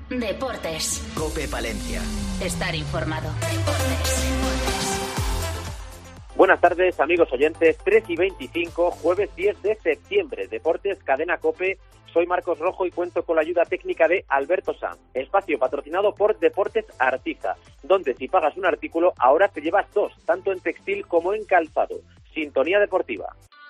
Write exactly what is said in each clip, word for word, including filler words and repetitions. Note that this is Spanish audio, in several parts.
Deportes. COPE Palencia. Estar informado. Deportes. Buenas tardes, amigos oyentes. tres y veinticinco, jueves diez de septiembre. Deportes, Cadena COPE. Soy Marcos Rojo y cuento con la ayuda técnica de Alberto Sanz. Espacio patrocinado por Deportes Artiza, donde si pagas un artículo, ahora te llevas dos, tanto en textil como en calzado. Sintonía deportiva.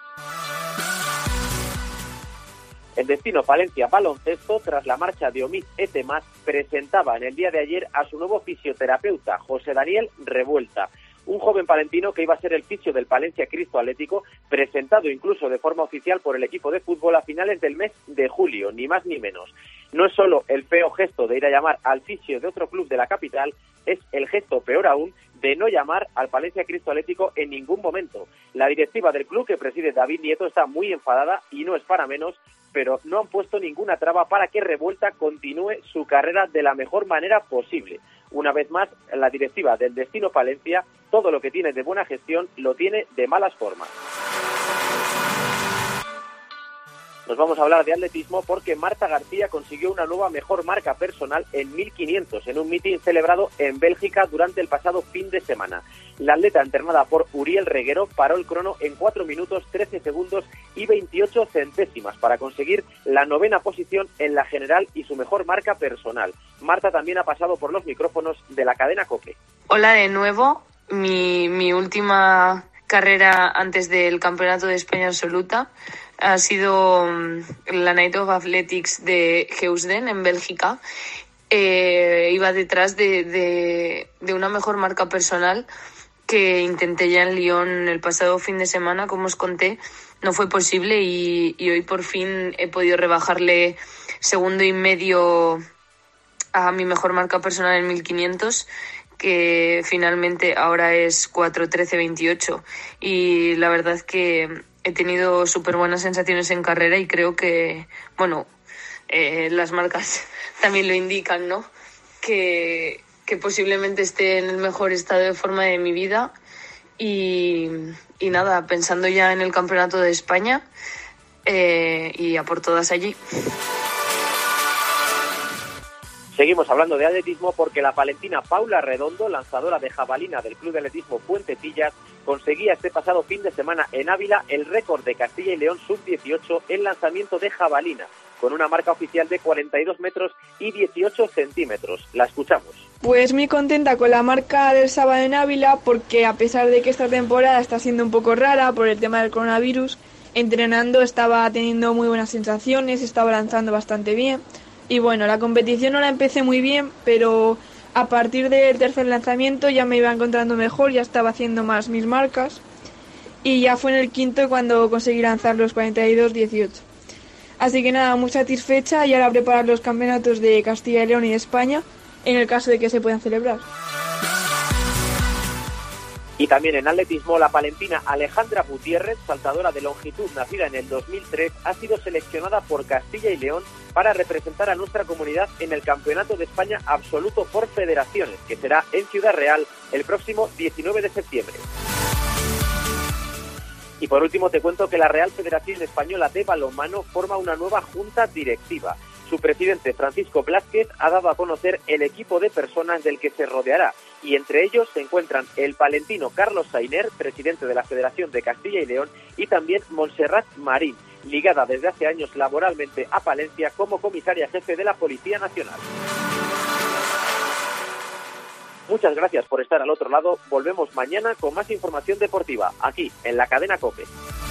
El Destino Palencia Baloncesto, tras la marcha de Omid Etemas, presentaba en el día de ayer a su nuevo fisioterapeuta, José Daniel Revuelta, un joven palentino que iba a ser el fisio del Palencia Cristo Atlético, presentado incluso de forma oficial por el equipo de fútbol a finales del mes de julio, ni más ni menos. No es solo el feo gesto de ir a llamar al fisio de otro club de la capital, es el gesto, peor aún, de no llamar al Palencia Cristo Atlético en ningún momento. La directiva del club que preside David Nieto está muy enfadada y no es para menos, pero no han puesto ninguna traba para que Revuelta continúe su carrera de la mejor manera posible. Una vez más, la directiva del Destino Palencia, todo lo que tiene de buena gestión, lo tiene de malas formas. Nos vamos a hablar de atletismo porque Marta García consiguió una nueva mejor marca personal en mil quinientos en un mitin celebrado en Bélgica durante el pasado fin de semana. La atleta, entrenada por Uriel Reguero, paró el crono en cuatro minutos, trece segundos y veintiocho centésimas para conseguir la novena posición en la general y su mejor marca personal. Marta también ha pasado por los micrófonos de la cadena COPE. Hola de nuevo, mi, mi última carrera antes del Campeonato de España Absoluta ha sido la Night of Athletics de Heusden en Bélgica. Eh, iba detrás de, de, de una mejor marca personal que intenté ya en Lyon el pasado fin de semana, como os conté. No fue posible y, y hoy por fin he podido rebajarle segundo y medio a mi mejor marca personal en mil quinientos, que finalmente ahora es cuatro trece veintiocho. Y la verdad es que he tenido súper buenas sensaciones en carrera y creo que, bueno, eh, las marcas también lo indican, ¿no? Que, que posiblemente esté en el mejor estado de forma de mi vida. Y, y nada, pensando ya en el Campeonato de España eh, y a por todas allí. Seguimos hablando de atletismo porque la palentina Paula Redondo, lanzadora de jabalina del Club de Atletismo Puentecillas, conseguía este pasado fin de semana en Ávila el récord de Castilla y León sub dieciocho en lanzamiento de jabalina, con una marca oficial de cuarenta y dos metros y dieciocho centímetros. La escuchamos. Pues muy contenta con la marca del sábado en Ávila porque, a pesar de que esta temporada está siendo un poco rara por el tema del coronavirus, entrenando estaba teniendo muy buenas sensaciones, estaba lanzando bastante bien. Y bueno, la competición no la empecé muy bien, pero a partir del tercer lanzamiento ya me iba encontrando mejor, ya estaba haciendo más mis marcas. Y ya fue en el quinto cuando conseguí lanzar los cuarenta y dos dieciocho. Así que nada, muy satisfecha y ahora preparar los campeonatos de Castilla y León y de España, en el caso de que se puedan celebrar. Y también en atletismo, la palentina Alejandra Gutiérrez, saltadora de longitud nacida en el dos mil tres, ha sido seleccionada por Castilla y León para representar a nuestra comunidad en el Campeonato de España Absoluto por Federaciones, que será en Ciudad Real el próximo diecinueve de septiembre. Y por último te cuento que la Real Federación Española de Balonmano forma una nueva junta directiva. Su presidente, Francisco Blázquez, ha dado a conocer el equipo de personas del que se rodeará, y entre ellos se encuentran el palentino Carlos Sainer, presidente de la Federación de Castilla y León, y también Montserrat Marín, ligada desde hace años laboralmente a Palencia como comisaria jefe de la Policía Nacional. Muchas gracias por estar al otro lado. Volvemos mañana con más información deportiva, aquí en la cadena COPE.